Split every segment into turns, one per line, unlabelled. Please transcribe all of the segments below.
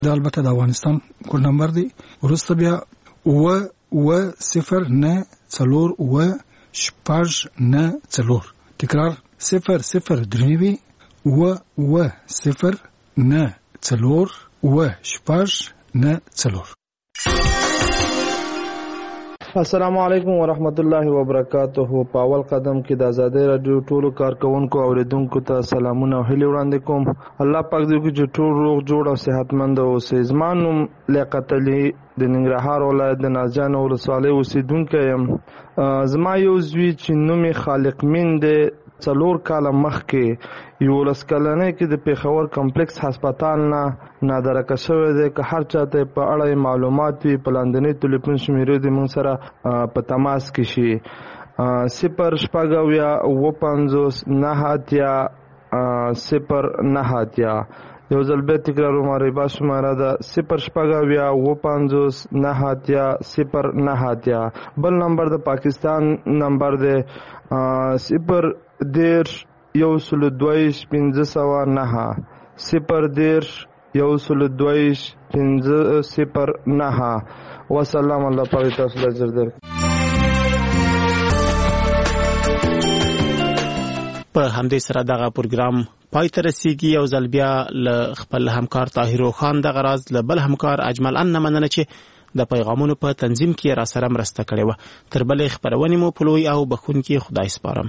دا البته د افغانستان کول نمبر دی. ورسته بیا 0-0-0-6-9-4. تکرار 0-0-0-9-4-6-9.
السلام علیکم ورحمت الله وبرکاتہ. په اول قدم کې د آزادۍ رادیو ټولو کارکونکو او اوریدونکو ته سلامونه او هیلې وړاندې کوم. الله پاک دې وکړي چې ټول روغ جوړ او صحتمند اوسئ. زما نوم لیاقت علي د ننګرهار ولایت د نازجان ولسوالۍ اوسیدونکی یم. زما یو زوی چې نوم یې خالق مین دی 4 کاله مخکې 11 کلنۍ کې د پیښور کمپلیکس هسپتال نه نادرکه شوی دی. که هر چاته په اړه معلومات وي په لاندنۍ ټلیفون شمیرې د موږ سره په تماس کې شي. 0-9-9-0-9. یو ځل بیا تکراروم. ربا شماره ده 0-9-9-0-9. بل نمبر د پاکستان نمبر دی 0-1-1-2-509. 0-1-1-2-509. وسلام. الله پاک تاسو ته اجر درکړي.
په همدې سره دغه پروګرام پای ته رسیږي. او ځل بیا له خپل همکار طاهر خان دغه راز له بل همکار اجمل ان مننه چې د پیغامونو په تنظیم کې را سره مرسته کړې و. تر بلې خبرونې مو په لوی او بخونکي خدای سپارم.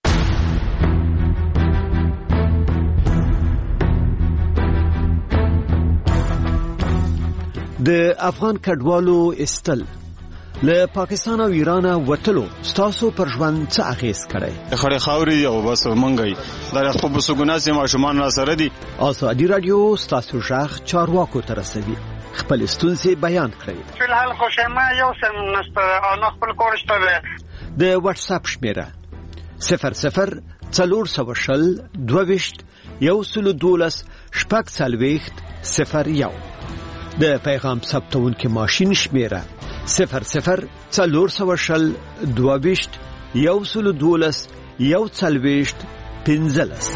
د افغان کډوالو استل له پاکستان او ایران وټلو ستاسو پر ژوند څه اغیز کړي؟
خړې خاوري او بس منګي دا خپل بسګوناسي ماشومان را سره دي.
ازادي رادیو ستاسو ژغ چارواکو ته رسوي. خپل ستونزې بیان کړئ.
فلحال خوشما یو سم نست او خپل کورشته
د واتس اپ شمیره 00-22-1-0-12-0-01. د پیغام ثبتونکو ماشین شمیره 00-22-1-0-12-1-15.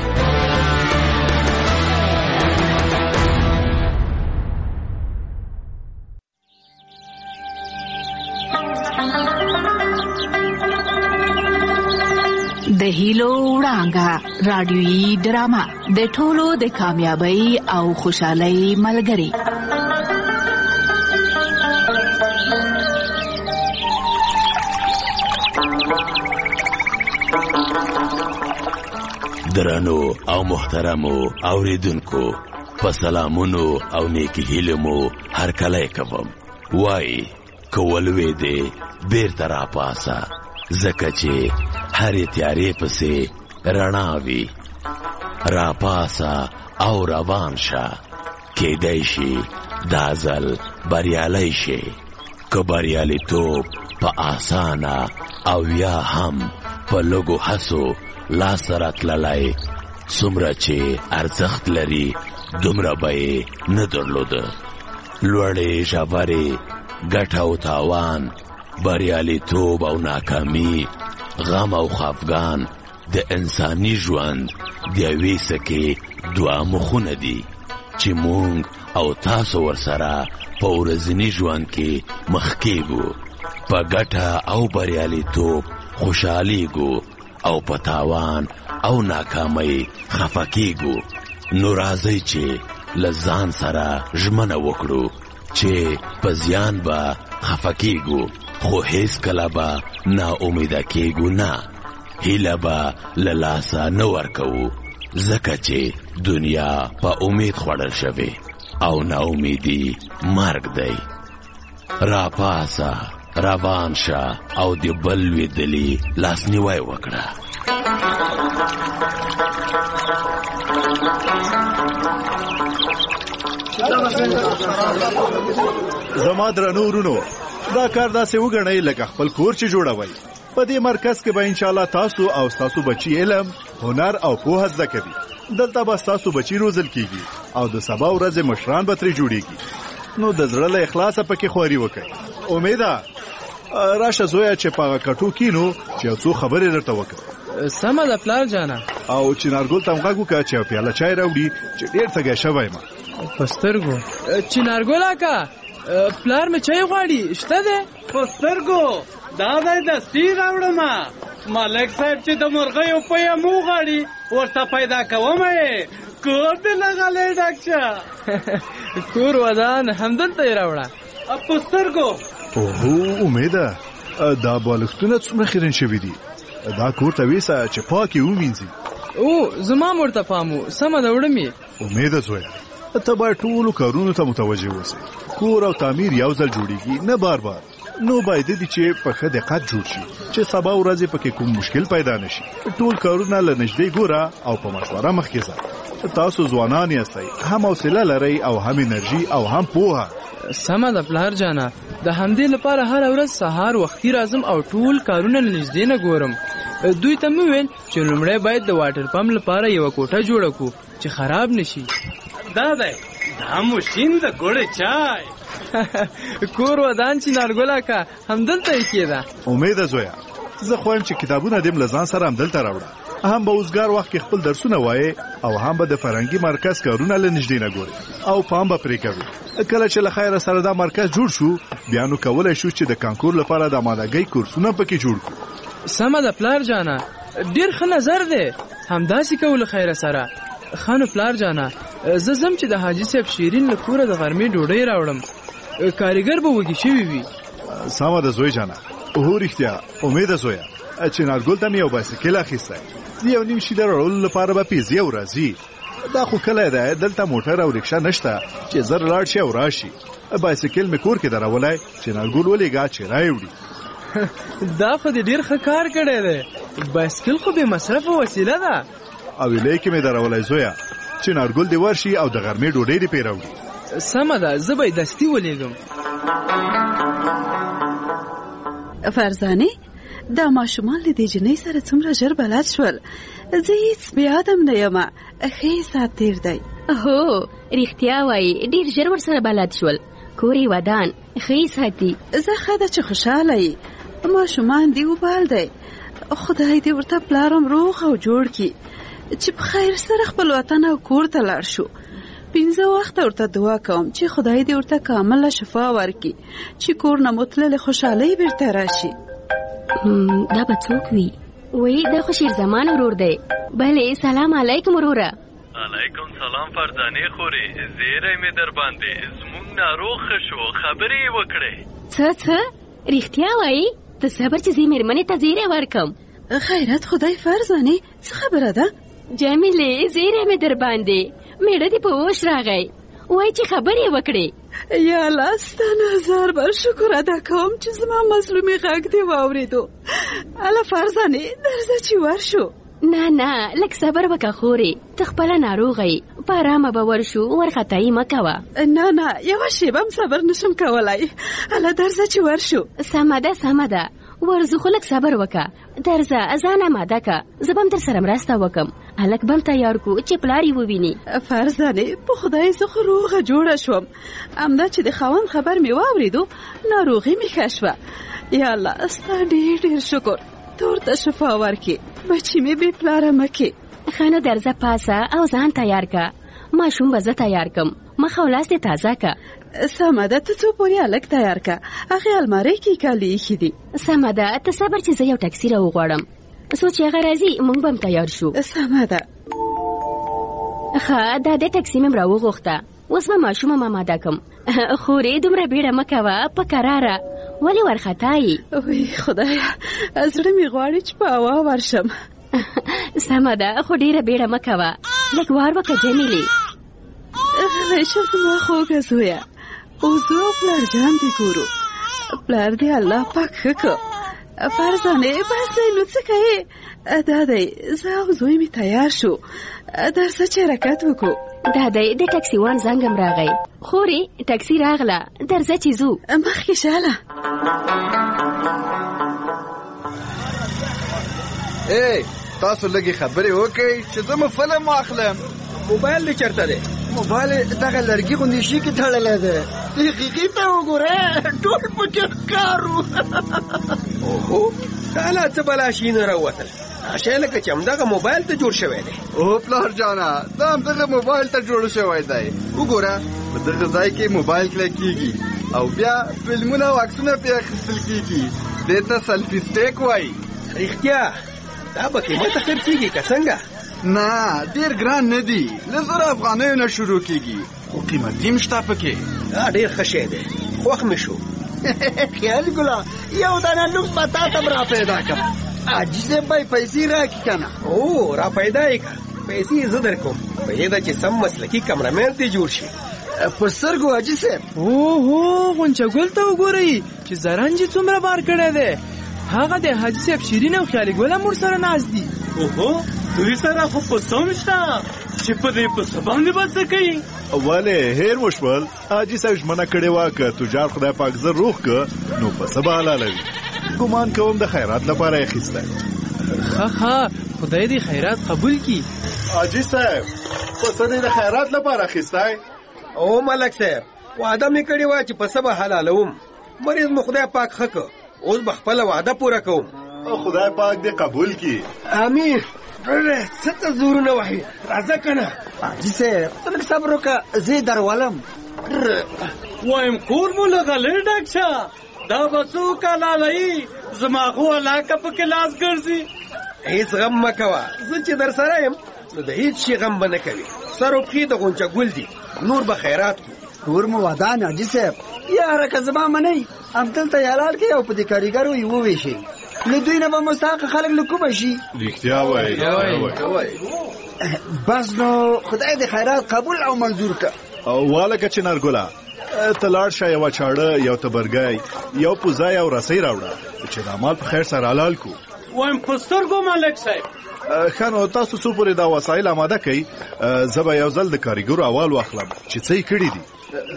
د هیلو وړانګه رادیويي ډرامه د ټولو د کامیابی او خوشحالۍ ملګری.
درنو او محترمو اوریدونکو په سلامونو او نیکی هیلمو هر کله کوم. وای کولوي دې بیرته را پاسه زکه چې هرې تیارې پسې رڼا وي. را پاسه او روان شه کېدای شي دا ځل بریالی شي. که بریالیتوب په آسانه او یا هم په لږو هڅو لاس راتللی څومره چې ارزښت لري دومره به یې نه درلوده. لوړې ژورې ګټه او تاوان بریالیتوب او ناکامي غم او خفګان د انساني ژوند د یوې سکې دوه مخونه دي چې مونږ او تاسو ورسره په ورځني ژوند کې مخ کېږو. په ګټه او بریالیتوب خوشحالیږو او په تاوان او ناکامۍ خفه کېږو. نو راځئ چې له ځان سره ژمنه وکړو چې په زیان به خفه کېږو خو هیڅ کله به ناامیده کېږو نه. هیله به له لاسه نه ورکوو ځکه چې دنیا په امید خوړل شوې او ناامیدي مرګ دی. را پاسه روان شه او د بل لوېدلي لاسنیوی وکړه.
زما درنو ورونو دا کار داسې وګڼئ لکه خپل کور چې جوړوئ. په دې مرکز کې به انشاءالله تاسو او تاسو بچي علم، هنر او پوهه زده کوي. دلته به تاسو بچي روزل کیږي او د سبا ورځې مشران به ترې جوړیږي. نو د زړه له اخلاصه پکې خواري وکړئ. امیده راشه زویا چې په کټو کینو چې څو خبرې درته وکړم.
سمه ده پلار جانه.
او چنارګل ته غږ وکړه چې پیاله چای راوړي چې ډېر څه شوی ما.
پسترګو چنارګل اکا پلار مې چای غواړي شته ده؟
پسترګو دا دی دستي راوړم ملک صاحب چې د مرغیو پیا مو غواړي ورته پیدا کوم کور دې لغلی ډاکچه
کور ودان همدلته یې راوړه
پسترګو.
اوهو امیده دا بالښتونه څومره خیرن شوي دي دا کور ته ویسه چې پاکې ومینځي.
او زما ورته پام و سمه ده وړم یې.
امیده زویه ته باید ټولو کارونو ته متوجه اوسې. کور او تعمیر یو ځل جوړیږي نه بار بار. نو باید دي چې په ښه دقت جوړ شي چې سبا ورځې پکې کوم مشکل پیدا نشي. ټول کارونه له نږدې ګوره او په مشوره مخکې ځه. تاسو ځوانان یاستئ هم حوصله لرئ او هم انرژي او هم پوهه.
سمه ده پلار جانا د همدې لپاره هر ورځ سهار وختي راځم او ټول کارونه له نږدې نه ګورم. دوی ته مې ویل چې لومړی باید د واټر پمپ لپاره یوه کوټه جوړه کړو چې خراب نشي.
دا دی دا ماشین د ګوړې چای
کور ودان چنارګل اکا همدلته یې کېده.
امیده زویه زه خوایم چې کتابونه دې له ځان سره همدلته راوړه. هم به اوسګار وخت کې خپل درسونه وایې او هم به د فرهنګي مرکز کارونه له نږدې نه ګورې او پام به پرې کوي. کله چې له خیره سره دا مرکز جوړ شو بیا نو کولی شو چې د کانکور لپاره د آمادګۍ کورسونه پکې جوړ کړو.
سمه ده پلار جانا ډېر ښه نظر دی همداسې کوو له خیره سره. ښه نو پلار جانا زه ځم چې د حاجي صاحب شیرین له کوره د غرمې ډوډۍ راوړم. کاریګر به وږي شوي وي.
سمه ده زوی جانا. هو رښتیا امیده زویه چنارګل ته مې یو بایسکل اخیستی. د یو نیم شي د راوړلو لپاره به پیسې او راځي. دا خو کلی دی دلته موټر او رکشه نشته چې زر لاړ شي او راشي. بایسکل مې کور کې درولی چنارګل ولېږه چې راوړي.
دا خو دې ډېر ښه کار کړی دی. بایسکل خو بې مصرفه وسیله ده.
او ویلې کې مې درولی زویه چنارګل دې ورشي او د غرمې ډوډۍ دې پرې راوړي.
سمه ده زه به یې دستي ولېږم.
فرزانې دا ماشومان له دې جنۍ سره څومره ژر بلد شول. زه هیڅ بې ادم نه یم. ښه ساعت تېر دی.
هو رښتیا وایي ډېر ژر ورسره بلد شول. کور یې ودان ښه ساتي.
زه ښه ده چې خوشحاله یې. ماشومان دې وبال دی. خدای دې ورته پلارم روغ او جوړ کړي چې په خیر سره خپل وطن او کور ته لاړ شو. 5 وخته ورته دعا کوم چې خدای دې ورته کامله شفا ورکړي چې کور نه مطلله خوشحالۍ بیرته راشي.
دا به څوک وي؟ وایي دا خو شیر زمان ورور دی. بله سلام علیکم وروره.
علیکم سلام فرزانې خورې زیری مې در باندې زمونږ ناروغ ښه شو خبرې یې وکړې.
څه رښتیا وایي؟ ته صبر چې زه مېرمنې ته زیری ورکم.
خیرت خدای فرزانې څه خبره ده؟
جمیلې زیری مې در باندې میړه دې په اوش راغی وایي چې خبرې یې وکړې.
یا الله ستا نه هزار بار شکر ادا کوم چې زما مظلومي غږ دې واورېدو. الله فرزانې درځه چې ورشو.
نه لږ صبر وکړه خورې ته خپله ناروغه یې په ارامه به ورشو وارخطایي مه کوه.
نه یوه شېبه هم صبر نشم کولی. الله درځه چې ورشو.
سمه ده ورځو خو لږ صبر وکړه. درځه ځان اماده که زه به هم در سره مرسته وکړم. هلک به هم تیار کړو چې پلار یې وویني.
فرزانې په خدای زه خو روغه جوړه شوم. همدا چې د خاوند خبر مې واورېدو ناروغي مې ښه شوه. یا الله ستا ډېر شکر ته ورته شفا ورکړې بچي مې بې پلاره مه کړې.
ښه نو درځه پاسه او ځان تیار که ماشوم به زه تیار کړم. مخ او لاس دې تازه که.
سمه ده ته څو پورې هلک تیار که هغې المارۍ کې کالي ایښي دي.
سمه ده ته صبر چې زه یو ټکسي راوغواړم څو چې هغه راځي موږ به هم تیار شو.
سمه ده.
ښه دا دې ټکسي مې هم راوغوښته اوس به ماشوم هم اماده کړم. خورې دومره بیړه مه کوه په کراره ولې وارخطا یې؟
وی خدایه زړه مې غواړي چې په هوا ورشم.
سمه ده خو ډېره بیړه مه کوه لږ وار وکړه جمیلې.
ریشه زما خوږه زویه اوس زه او پلار جان دې ګورو. پلار دې الله پاک ښه کړه. فرزانې بس دی نو څه کوې؟ دا دی زه او زوی مې تیار شو درځه چې حرکت وکړو.
دا دی د ټکسي وان زنګ هم راغی. خورې ټکسي راغله درځه چې ځو.
مخکې شاله.
تاسو لږې خبرې وکړئ چې زه مو فلم واخلم.
موبایل دې چېرته دی؟
موبایل دغه لرګي غوندې شي کې تړلی دی. حقیقي ته وګوره ټول پکې ښکار وو.
اوهو دا لا څه بلا شي نه راووتل. شی لکه چې همدغه موبایل ته جوړ شوی دی.
او پلار جانا دا همدغه موبایل ته جوړ شوی دی. وګوره په دغه ځای کې موبایل کلک کیږي او بیا فلمونه او عکسونه پې اخیستل کیږي. دې ته سلفي سټیک وایي.
رښتیا دا به قیمته خرڅېږي که څنګه؟
نه ډېر ګران نه دي. له 1000 افغانیو نه شروع کیږي خو قیمتي هم شته پکې.
دا ډېر ښه شی دی. خوښ مې شو.
خیال ګله یو دانه لوک به تا ته را پیدا کړم. حاجي صاحب به پیسې راکړي که نه؟
او را پیدا یې کړه. پیسې زه در کوم. په دې ده چې سم مسلکي کمرمین دې جوړ شي.
په سترګو حاجي صاحب.
اوهو غونچه ګل ته وګورئ چې زرنج څومره بار کړی دی. هغه د حاجي صاحب شیرین او خیالي ګل هم ورسره ناست دي.
اوهو دوی سره خو پسه هم شته چې په دې پسه باندې به څه کوي؟
ولې هیر وشول حاجي صاحب ژمنه کړې وه که تجار خدای پاک زر روغ که نو پسه به حلالوي. ګمان کوم د خیرات لپاره یې اخیستی.
ښه خدای دې خیرات قبول کړي.
حاجي صاحب پسه دې د خیرات لپاره اخیستی؟
او ملک صاحب وعده مې کړې وه چې پسه به حلالوم. مریض مو خدای پاک ښه که. اوس به خپله وعده پوره کوم.
خدای پاک دې قبول کړي.
امین. څه ته زورونه وهي؟ راځه که نه.
حاجي صاحب ته لږ صبر وکړه زه درولم.
وایم کور مو له غلې ډک شه. دا به څوک حلالوي؟ زما خو علاقه پکې لاس ګرځي.
هېڅ غم مه کوه. زه چې در سره یم نو د هېڅ شي غم به نه کوي. سر و پښې د غونچه ګل دي. نور به خیرات کړو.
نور مو ودان حاجي صاحب. یاره که زما منئ همدلته یې حلال کړئ او په دې کاریګرو یې وویشئ. له دوی نه به مستحق خلک له کومه شي.
رښتیا وایي.
بس نو خدای دې خیرات قبول او منظور کړه.
والکه چنارګله ته لاړ شه یوه چاړه یو تبرګی یو پوزه یو رسۍ راوړه چې دا مال په خیر سره حلال کړو.
وایم په سترګو ملک صاحب.
ښه نو تاسو څو پورې دا وسایل اماده کوئ. زه به یو ځل د کاریګرو احوال واخلم چې څه یې کړي دي.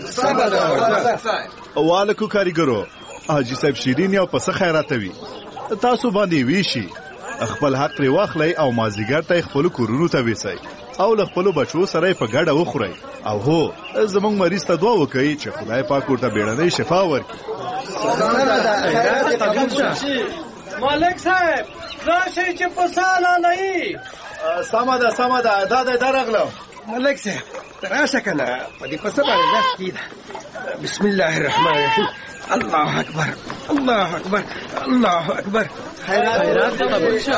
والکو کاریګرو حاجي صاحب شیرین یو پسه خیراتوي. تاسو باندې ویشي خپل حق پرې واخلئ او مازدیګر ته خپلو کورونو ته ویسئ او له خپلو بچو سره یې په ګډه وخورئ. او هو زموږ مریض ته دعا وکئ چې خدای پاک ورته بیړنۍ شفا ورکړي.
مالک صاحب راشئ چې پسه حلالوي.
سمه ده سمه ده دا دی درغلم.
ملک صاحب ته راشه که نه په دې پسه باندې لاس کېږده. بسم الله الرحمن الرحیم. الله اکبر الله اکبر الله اکبر.
خیرات قبول شه.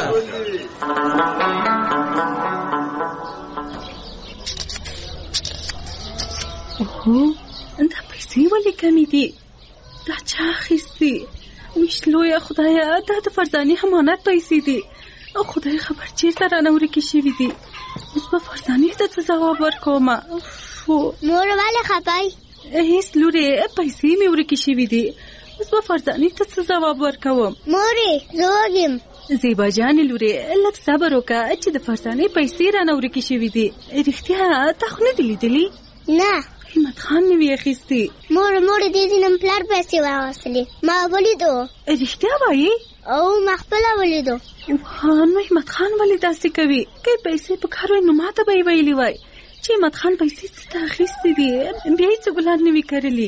اوهو دا پیسې ولې کمې دي؟ دا چا اخیستي؟ ویش لویه خدایه دا د فرزانې امانت پیسې دي. خدای خبر چېرته رانه ورکې شوي دي. اوس به فرزانې ته څه ځواب ورکوم؟
مور ولې خفای؟
هیڅ لورې پیسې مې ورکې شوي دي. اوس به فرزانې ته څه ځواب ورکوم؟
مورې زه وږم.
زیبا جانې لورې لږ صبر وکړه چې د فرزانې پیسې رانه ورکې شوي دي. رښتیا تا خو نه دي لیدلي؟
نه.
همت خان مې وې اخیستې.
مور دې ځینم پلار پیسې واخیستلې. ما ولیدو.
رښتیا وایې؟
او ما خپله ولیدو.
نو همت خان ولې داسې کوي؟ که پیسې په کار وای نو ما ته به یې ویلي وای چې همت خان پیسې څه ته اخیستې دي. بیا یې څه ګلان نه وي کرلي.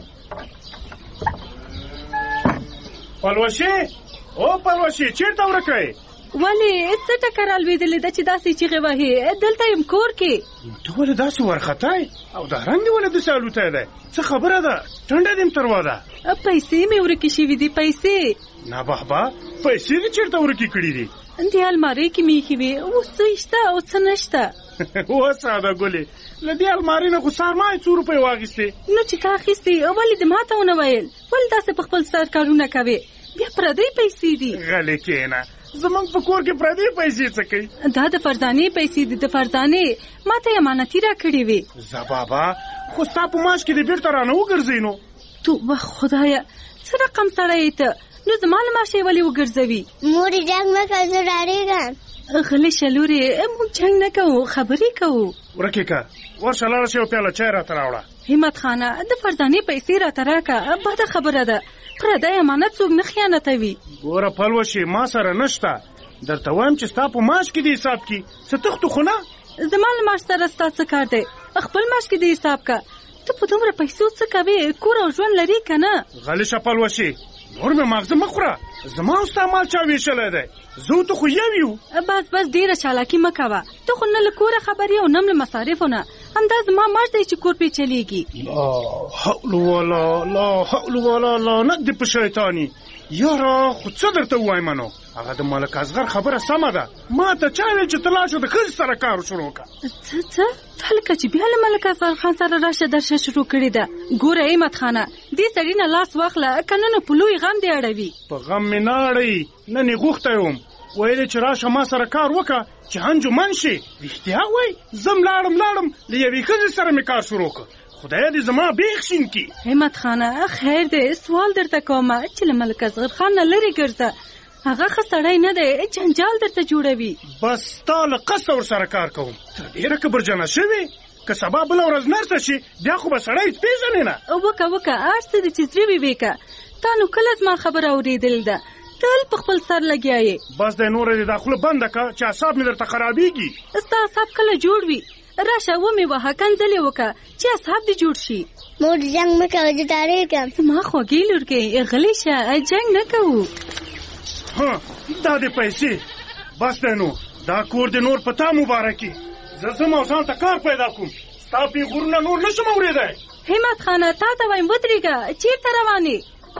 پلوشي او پلوشي چیرته ورکوې؟
ولې څه ټکر الوېدلې ده چې داسې چیغې وهې؟ دلته یم کور کې.
ته ولې داسې وارخطی او دا رنګ دې ولې داسې الوتی دی؟ څه خبره ده؟ ټنډه دې م تروا ده.
پیسې مې ورکې شوي دي. پیسې
نه بابا پیسې دې چیرته ورکې کړي دي؟
د المارۍ کې مې ایښې وې. اوس څه شته او څه نشته.
وساده ګلې له دې المارۍ نه خو سرما یې 100 روپۍ واخیستې.
نو چې تا اخیستې ولې دې ما ته ونه ویل؟ ولې داسې په خپل سر کارونه کوې؟ بیا پردۍ پیسې دي.
غلې کېنه زمونږ په کور کې پردۍ پیسې څه کوي؟
دا د فرزانې پیسې دي. د فرزانې ما ته یې امانتي راکړې وې.
زه بابا خو ستا په معاش کې دې بېرته رانه وګرځئ نو.
توبه خدایه څه رقم سړی یې ته؟ نو زما له معاشه یې ولې وګرځوي؟
مورې جنګ مه کوه زه ډارېږم.
غلې شه لورې موږ جنګ نه کوو خبرې کوو.
ورکې که ورشه لاړه شي یو پیاله چای راته راوړه.
همت خانه د فرزانې پیسې راته راکړه. بده خبره ده پردی امانت څوک نه خیانتوي.
ګوره پلوشي ما سره نشته. درته وایم چې ستا په معاش کې دې حساب کې څه تختو خو نه.
زما له معاش سره ستا څه کار دی؟ خپل معاش کې دې حساب که. ته په دومره پیسو څه کوې؟ کور او ژوند لرې که نه؟
غلې شه پلوشي نور مې ماغزه مه خوره. زما او ستا مال چا ویشلی دی؟ زه ته خو یو یو.
بس ډېره چالاکي مه کوه. ته خو نه له کوره خبر یې او نه له مصارفو نه. همدا زما مرد دی چې کور پې چلیږي.
لا حول ولا لعنت دې په شیطاني. یاره خو څه درته ووایم نو؟ هغه د ملک اصغر خبره سمه ده. ما ته چا ویل چې ته لاړ شه د ښځې سره کار شروع کړه.
څه ته لکه چې بیا له ملک اصغر خان سره راشه درشه شروع کړې ده. ګوره احمد خانه دې سړي نه لاس واخله که نه نو په لوی غم دې اړوي.
په غم مې نه اړوي، نن یې غوښتی وم ویلې چې راشه ما سره کار وکړه چې انجمن شي. رښتیا وایي زم لاړم له یوې ښځې سره مې کار شروع کړ. خدای دې زما بیخ شین کی.
احمد خانه خیر دی، سوال درته کومه چې له ملک اصغر خان نه لرې ګرځه. هغه ښه سړی نه دی، جنجال درته جوړوي.
بس تا له قصه ورسره کار کوم. ته ډېره کبرجنه شوې. که سبا بله ورځ نرسه شي بیا خو به سړی پېژنې نه.
وکه هر څه دې چې زړه وي وکه. تا نو کله زما خبره اورېدل ده، تل په خپل سر لګیا یې.
بس دی نوره دې دا خوله بنده که چې اعصاب مې درته خرابېږي.
ستا اعصاب کله جوړ وي راشه ومې وهه کنځلې وکه چې اصحاب دې جوړ شي.
مور جنګ مه کوه زه ډارېږم.
زما خوږې لورګې غلی شه، جنګ نه کوو.
دا دې پیسې بس دی نو دا کور دې نور په تا مبارکي. زه ځم او ځان ته کار پیدا کوم. ستا پیغورونه نور نه شم اورېدی.
همت خانه تا ته وایم ودرېږه. چېرته روانې؟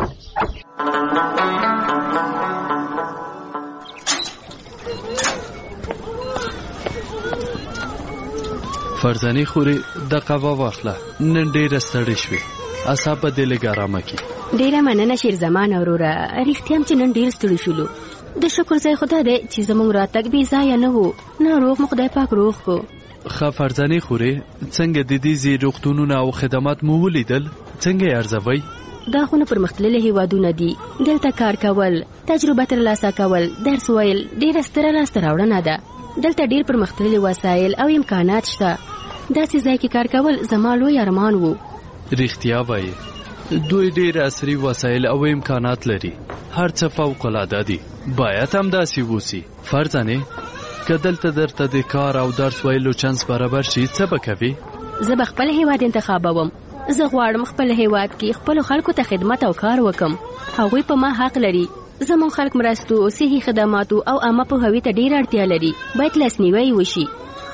فرزانې خورې د قهوه واخله، نن ډېره ستړې شوې، اعصاب به دې لږ ارامه کړي.
ډېره مننه شیرزمان وروره، رښتیا هم چې نن ډېر ستړي شولو. د شکر ځای خدا دی چې زموږ راتګ بې ځایه نه و. ناروغ مو خدای پاک روغ کو.
ښه فرزانې خورې څنګه د دې ځای روغتونونه او خدمات مو ولیدل؟ څنګه یې ارزوئ؟
دا خو نه پرمختللي هېوادونه دي. دلته کار کول، تجربه ترلاسه کول، درس ویل ډېره ستره لاسته راوړنه ده. دلته ډېر پرمختللي وسایل او امکانات شته. داسې ځای کې کار کول زما لوی ارمان و.
رښتیا وایي دوی ډېر عصري وسایل او امکانات لري. هر څه فوق‌العاده دي. باید هم داسې ووسي. فرزانې که دلته درته د کار او درس ویلو چانس برابر شي څه به کوې؟
زه به خپل هېواد انتخابوم. زه غواړم خپل هېواد کې خپلو خلکو ته خدمت او کار وکم. هغوی په ما حق لري. زموږ خلک مرستو، صحي خدماتو او عامه پوهاوي ته ډېر اړتیا لري. باید لاسنیوی وشي.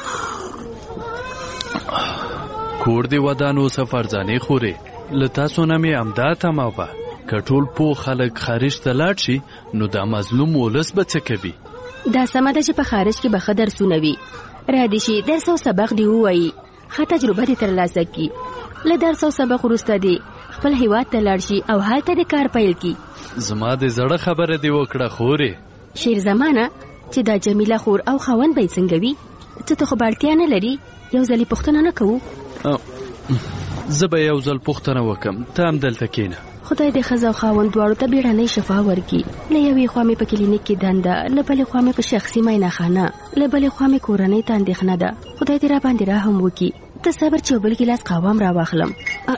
کور دې ودان اوسه فرزانې خورې. له تاسو نه مې همدا تمه وه که ټول پوه خلک خارج ته لاړ شي نو دا مظلوم ولس به څه کوي؟
دا سمه ده چې په خارج کې به ښه درسونه وي. را دې شي درس او سبق دې ووایي، ښه تجربه دې ترلاسه کړي. له درس او سبق وروسته دې خپل هېواد ته لاړ شي او هلته دې کار پیل کړي.
زما د زړه خبره دې وکړه خورې.
شیرزمانه چې دا جمیله خور او خاوند به یې څنګه وي؟ څه ته خو به اړتیا نه لري. یو ځلې پوښتنه نه کوو؟
زه به یو ځل پوښتنه وکم. ته هم دلته کښېنه.
خدای دې ښځه او خاوند دواړو ته بیړنۍ شفا ورکړي. له یوې خوا مې په کلینیک کې دنده، له بلې خوا مې په شخصي معاینهخانه، له بلې خوا مې کورنۍ ته اندېښنه ده. خدای دې را باندې رحم وکړي. ته صبر چې یو بل ګیلاس قهوه هم راواخلم.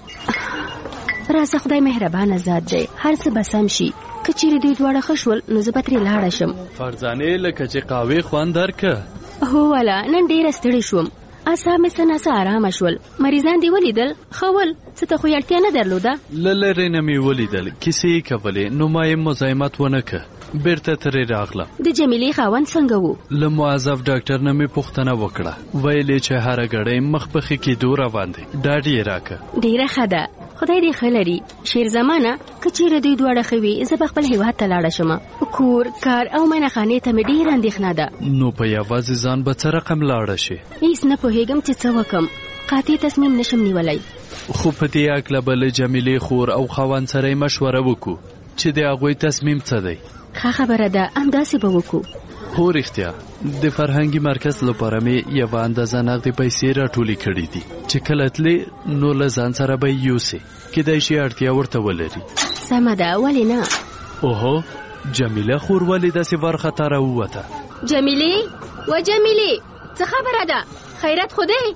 راځه، خدای مهربانه ذات دی، هر څه به سم شي. که چیرې دوی دواړه ښه شول نو زه به ترې لاړه شم.
فرزانې لکه چې قهوې خوند درکه.
هو والا نن ډېره ستړې شوم. اعصاب مې څه ناڅه ارامه شول. مریضان دې ولیدل؟ ښه ول. څه ته خو یې اړتیا نه درلوده؟
له لرې نه مې ولیدل، کیسې یې کولې، نو ما یې مزاحمت ونه که. بیرته ترې راغله.
د جمیلې خاوند څنګه و؟
له معذب ډاکټر نه مې پوښتنه وکړه. ویلې چې هره ګړۍ مخ په ښه کېدو روان دی. ډاډ یې راکه.
ډېره ښه ده، خدای دې ښه لري. شیرزمانه که چیرې دوی دواړه ښه وي زه به خپل هېواد ته لاړه شم. کور، کار او معاینهخانې ته مې ډېره اندېښنه ده.
نو په یوازې ځان به څه رقم لاړه شي؟
هېڅ نه پوهېږم چې څه وکم. قاطع تصمیم نشم نیولی.
خو په دې هکله به له جمیلې خور او خاوند سره یې مشوره وکړو چې د هغوی تصمیم څه دی.
ښه خبره ده، همداسې به وکړو.
هو رښتیا د فرهنګي مرکز لپاره مې یوه اندازه نغدې پیسې راټولې کړې دي چې کله تلې نو له ځان سره به یې یوسې. کیدای شي اړتیا ورته ولري.
سمه ده، ولې نه؟
اوهو، جمیله خور ولې داسې وارخطا راووته؟
جمیلې و جمیلې څه خبره ده؟ خیرت خو دی؟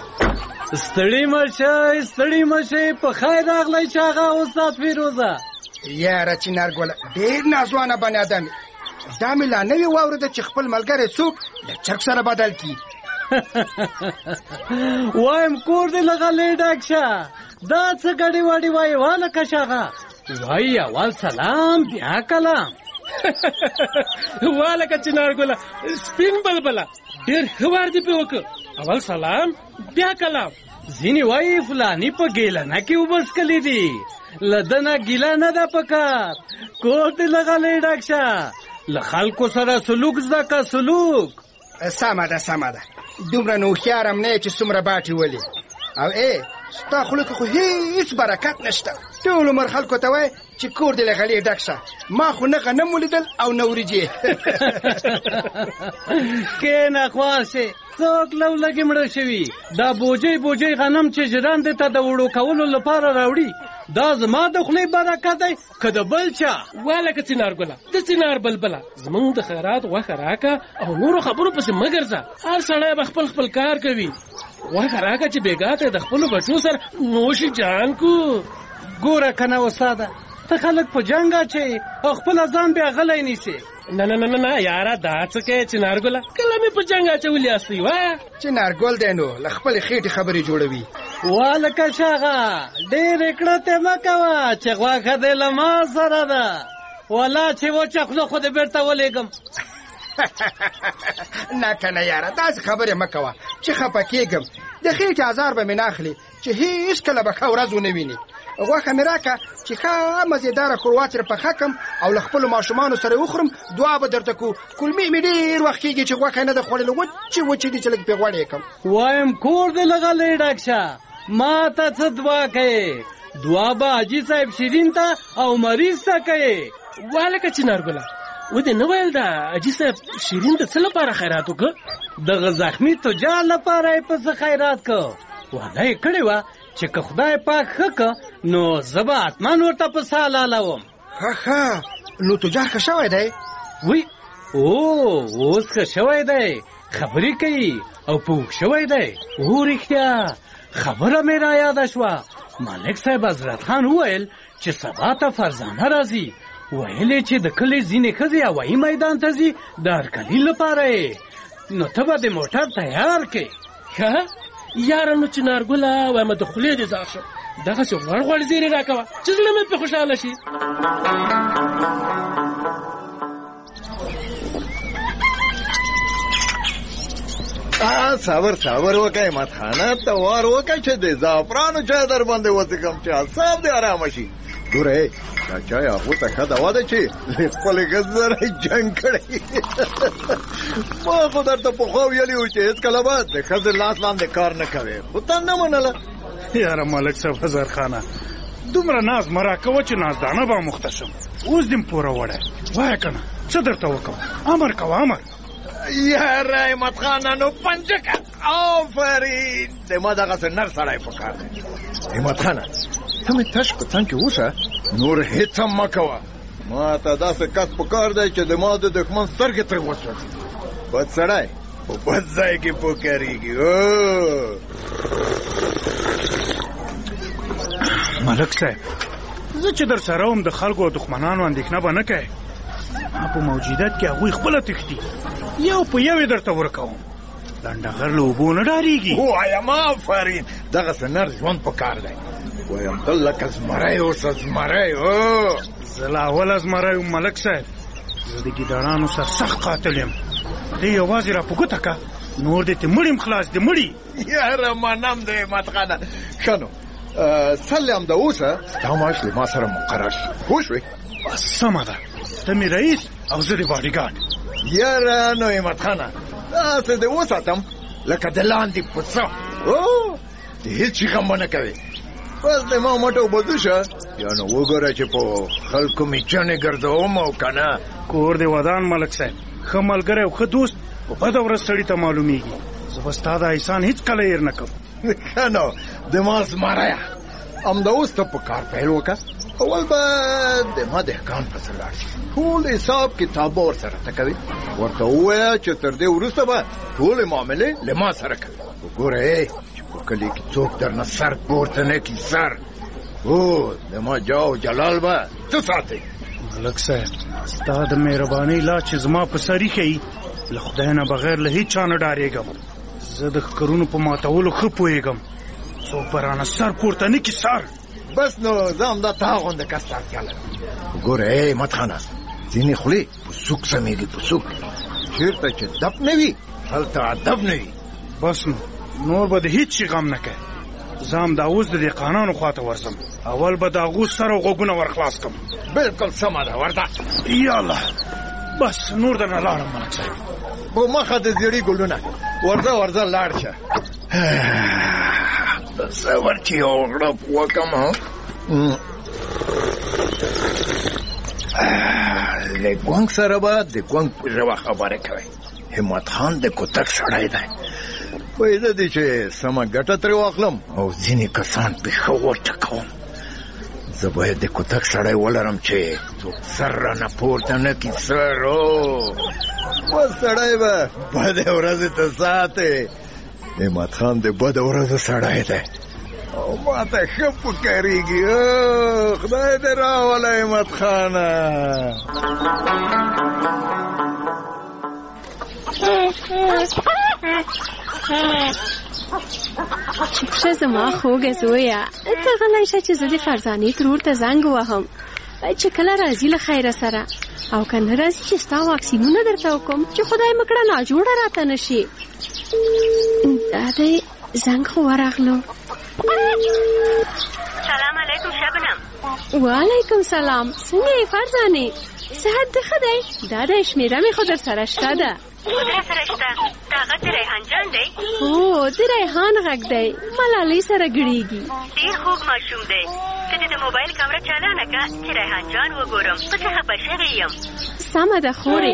ستړي مشئ په خیر راغلی چاغه استاد فیروزه.
یاره چنارګله ډېر نازوانه بني ادم دا مې لا نوې واورېده چې خپل ملګری څوک له چرګ سره بدل کړي.
وایم کور دې لغلې ډک شه دا څه ګډې واډې وایي والکه شاغه وایي اول سلام بیا کلام.
والکه چنارګله سپین بلبله ډېر ښه وار دې پې وکړه اول سلام بیا کلام.
ځینې وایي فلاني په ګیلنه کې اوبه څښلې دي له ده نه ګیله نه ده پکار کور دې لغلې ډک شه له خلکو سره سلوک زده که سلوک.
سمه ده دومره نو هوښیار هم نه یې چې څومره باټې ولې او ستا خولو کې خو هېڅ برکت نشته. ټول عمر خلکو ته وایي چې کور دې له غلې ډک شه ما خو نه غنم ولیدل او نه وریجې.
کېنه خواشې څوک لولګې مړه شوي دا بوجۍ غنم چې ژرندې ته د وړو کولو لپاره راوړي دا زما د خولې برکت دی که د بل چا.
والکه چنارګله د چنار بلبله زمونږ د خیرات غوښه راکه او نورو خبرو پسې مه ګرځه. هر سړی به خپل کار کوي غوښه راکه چې بېګا ته د خپلو بچو سره نوشي جان کو.
ګوره که نه استاده ته خلک په جنګ اچوي او خپله ځان بیا غلی نیسې.
نه یاره دا څه کوې چنارګله کله مې په جنګ اچولي استئ وایه.
چنارګل دی نو له خپلې خېټې خبرې جوړوي.
والکه شاغه ډېرې کړتې مه کوه چې غوښه دې له ما سره ده ولا چې وچه خوله خو دې بېرته ولېږم.
نه که نه یاره داسې خبرې مه کوه چې خفه کېږم. د خېټې ازار به مې نه اخلي چې هېڅ کله به ښه ورځ ونه ویني. غوښه مې راکه چې ښه مزېداره ښوروا ترې پخه کړم او له خپلو ماشومانو سره وخورم دعا به درته کو. کولمې مې ډېر وخت کېږي چې غوښه نه ده خوړلې وچې دي چې لږ پې غوړې کړم.
وایم کور دې له غلې ډک شه ما ته څه دعا کوې دعا به حاجي صاحب شیرین ته او مریض ته کوې.
والکه چنارګله و دې نه ویل دا حاجي صاحب شیرین ته څه لپاره خیرات وکړه؟
دغه زخمي تجار لپاره یې پسې خیرات که وعده یې کړې وه چې که خدای پاک ښه که نو زه به حتما ورته په سا لالوم.
ښه نو تجار ښه شوی دی؟
وی اوس ښه شوی دی خبرې کوي او پوه شوی دی. رښتیا خبره مې را یاده شوه ملک صاحب حضرت خان وویل چې سبا ته فرزانه راځي ویلې چې د کلي ځینې ښځې هوایي میدان ته ځي د هرکلي لپاره یې نو ته به د موټر تیار کړې.
ښه یاره نو چنارګله وایم د خولې دې ځار شم دغسې غوړ زیرې راکوه چې زړه مې پرې خوشحاله شي.
صبر وکړئ احمد خانه ته وار وکړئ چې د زعفرانو چای در باندې وڅښم چې اعصاب دې ارامه شي. ګوره دا چای هغو ته ښه دوا ده چې له خپلې ښځې سره جنګ کړی. ما خو درته پخوا ویلي وو چې هېڅکله به د ښځې لاس لاندې کار نه کوې خو تا نه منله.
یاره ملک صاحب هزارخانه دومره ناز مه راکوه چې نازدانه به مخته شم. اوس دې م پوره وړی وایه که نه څه درته وکړم امر کوه امر.
یاره احمد خانه نو پنجکه آفرین د ما دغسې نر سړی په کار دی. احمد خانه ته مې تش په څنګ کې اوسه نور هېڅ هم مه کوه. ما ته داسې کس په کار دی چې د ما د دښمن سترګې ترې وسوځي. بد سړی په بد ځای کې پوکارېږي.
ملک صاحب زه چې در سره وم د خلکو او دښمنانو اندېښنه به نه کوې. ما په موجودیت کې هغوی خپله تښتي یو په یو یې درته ورکوم. لنډغر له اوبو نه ډارېږي.
وایم آفرین دغسې نر ژوند په کار دی. وایم ته لکه زمری اوسه زمری.
زه لا اوله زمری یم ملک صاحب. زه د ګیدړانو سره سخت قاتل یم. دې یوازې را په ګوته که نور دې ته مړي م خلاص دې مړي.
یاره منم دی احمد خانه. ښه نو سل هم د اوسه ستا معاش له ما سره مقرر شي پوه شوې.
سمه ده ته مې رئیس او زه د باډیګارډ.
یاره نو احمد خانه داسې دې وساتم لکه د لاندې پسه. هېڅ شي غم به نه کوې بس د ما مټه وبدو شه یا نو وګوره چې په خلکو مې چنې ګرځوم او که نه.
کور دې ودان ملک صاحب ښه ملګری او ښه دوست په بده ورځ سړي ته معلومیږي. زه به ستا دا احسان هېڅکله هېر نه کوم.
ښه نو د ما زمریه همدا اوس ته په کار پیل وکړه. اول به د ما دهقان پسې لاړ شي ټول حساب کتاب به ورسره ته کوي. ورته ووایه چې تر دې وروسته به ټولې معاملې له ما سره کوي. وګوره چې په کلي کې څوک درنه سر پورته نه کړي سر
او د ما جاو جلال به څه ساتي؟
ملک صاحب ستا د مهربانۍ لا چې زما په سري ښیي له خدای نه بغیر له هیچ چا نه ډارېږم. زه د ښکرونو په ماتولو ښه پوهېږم. څوک به رانه سر پورته نه کړي سر.
بس نو زه همدا تا غونده کس ته اړتیا لرم. ګوره ای مدخانه ځینې خولې پسوک سمېږي پسوک. چېرته چې دب نه وي هلته ادب نه وي.
بس نور به د هیڅ شي غم نه کوي. زه هم دا اوس د دې قانانو خواته ورځم. اول به د هغو سر او غوږونه ورخلاص کړم.
بلکل سمه ده ورته.
یاله بس نور درنه لاړم ملک صاحب.
په مخه د زیړي ګلونه ورځه لاړ شه. د صبر چې یو غړپ وکړم له ګونګ سره به د ګونګ په ژبه خبرې کوي. همت خان د کوتک سړی دی. پیدا دی چې سمه ګټه ترې واخلم او ځینې کسان پې ښه وټکوم. زه باید د کوتک سړی ولرم چې څوک سر رانه پورته نه کړي. سر بس سړی به بدې ورځې ته ساتې. همت خان د بدې ورځو سړی دی او ما ته ښه پکارېږي. خدای دې راوله همت خانه.
چپشه زما خوږه زویه ته غلی شه چې زه د فرزانې ترور ته زنګ وهم چې کله راځي له خیره سره او که نه راځي چې ستا واکسینونه درته وکړم چې خدای مه کړه ناجوړه راته نه شي. دا دی زنګ خو ورغلو.
سلام علیکم شبنم.
وعلیکم سلام. څنګه یې فرزانې؟ صحت دې ښه دی؟ دا د شمېره مې خو در سره شته ده.
خدای سره شته. دا غږ د ریحان جان دی؟
هو د ریحان غږ دی. ملالۍ سره ګړېږي.
ډېر خوږ ماشوم دی. ته دې د موبایل کمره چالانه کړه چې ریحان جان وګورم. په څه خفه شوې یم.
سمه ده خورې.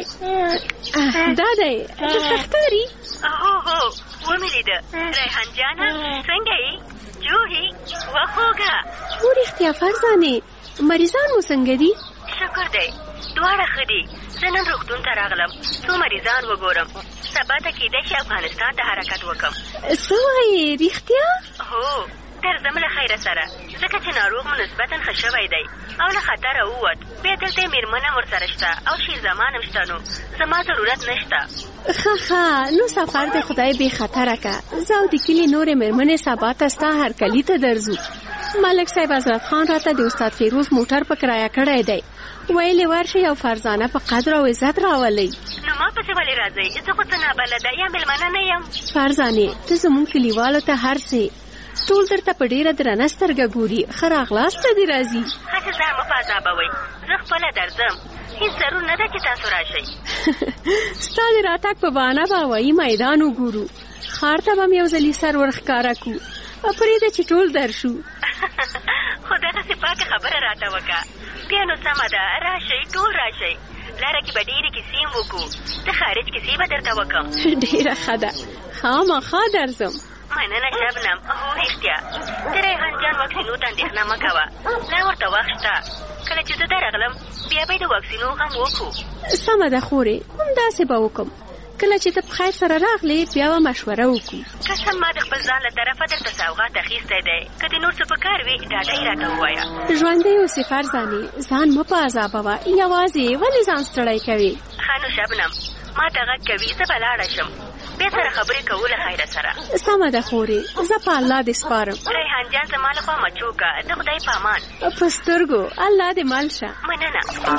دا دی درته ښکاري؟
هو ومې لیده. ریحان جانه څنګه یې؟ جوهې وخوږه.
هو رښتیا فرزانې مریضان مو څنګه دي؟
شکر دی دواړه ښه دي. زه نن روغتون ته راغلم څو مریضان وګورم. سبا ته کېدای شي افغانستان ته حرکت وکړم.
څه وایې رښتیا؟
هو درځم له خیره سره ځکه چې ناروغ مو نسبتا ښه شوی دی او له خطره ووت. بیا دلته یې مېرمن هم ورسره شته او شیر زمان هم شته. نو زما ضرورت نشته.
ښه نو سفر د خدای بې خطره که. زه او د کلي نورې مېرمنې سبا ته ستا هرکلي ته درځو. ملک صاحب حضرت خان راته د استاد فیروز موټر په کرایه کړی دی. ویلې ورشئ او فرزانه په قدر او عزت راولئ.
نو ما پسې ولې راځئ؟ زه خو څه نابلده یا مېلمنه نه یم.
فرزانې ته زموږ کلیوالو ته هر څه ټول درته په ډېره درنه سترګه ګوري. ښه راغلاست ته دې راځي.
هسې ځان مه په عذابوئ. زه خپله درځم. هېڅ ضرور نه ده چې تاسو راشئ.
ستا د راتګ په بهانه به هوایي میدان وګورو. ښار ته به م یو ځلي سر ورښکاره کړو. پرېږده چې ټول درشو.
خو دغسې پاکه خبره راته وکړه. بیا نو سمه ده راشئ ټول راشئ. لاره کې به ډېرې کیسې هم وکړو. د خارج کیسې به درته وکړم.
ډېره ښه ده خامخا درځم.
مننه شبنم. هو رښتیا د ریحان جان واکسینو ته اندېښنه مه کوه. لا ورته وخت شته. کله چې زه درغلم بیا به یې د واکسینو غم وکړو.
سمه ده خورې همداسې به وکړم. کله چې ته په خیر سره راغلې بیا به مشوره وکړو.
قسم ما د خپل ځان له طرفه درته سوغات اخیستی دی. که دې نور څه په کار وي ډاډه یې راته ووایه.
ژوندی اوسې فرزانې ځان مه په عذابوه. یوازې ولې ځان ستړی کوې؟
ښه نو شبنم ما ته غږ کوي زه به لاړه شم. بیا سره خبرې کوو له خیره سره.
سمه ده خورې زه په الله دې سپارم.
ریحان جان زما لخوا مچوکه. د خدای په امان.
په سترګو الله دې مل شه.
مننه.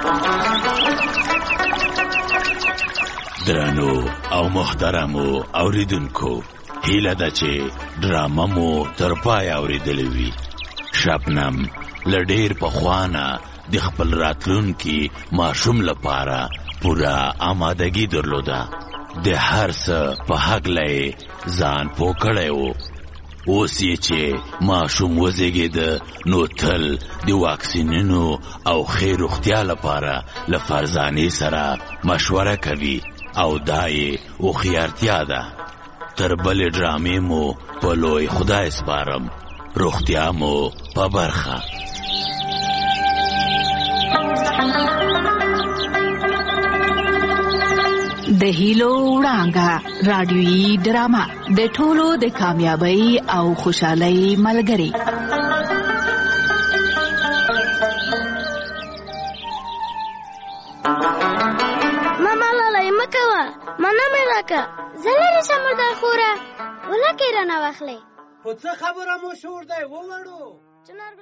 درنو او محترمو اوریدونکو هیله ده چې ډرامه مو تر پای اوریدلې وي. شبنم له ډېر پخوانه د خپل راتلونکي ماشوم لپاره پوره آمادګي درلوده. د هر څه په هکله یې ځان پوه کړی و. اوس یې چې ماشوم وزېږېده نو تل د واکسینونو او ښې روغتیا لپاره له فرزانې سره مشوره کوي او دا یې هوښیارتیا ده. تر بلې ډرامې مو په لوی خدای سپارم. روغتیا مو په برخه.
د هیلو وړانګه رادیویي ډرامه د ټولو د کامیابی او خوشحالۍ ملګری.
راکه زه لرې شم مردار خوره ولکې رانه واخلئ
خو څه خبره مو شور دی ووړو